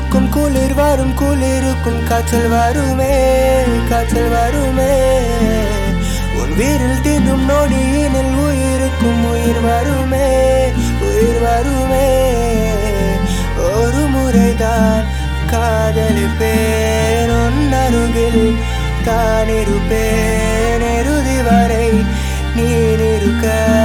குளிருக்கும் காய்ச்சல் வருமே காய்ச்சல் வருமே உன் வீரில் தின்னும் நொடியினில் உயிருக்கும் உயிர் வருமே உயிர் வருமே ஒரு முறைதான் காதலிப்பேன் உன் அருகில் தான் இருப்பேன் இறுதி வரை நீ இருக்க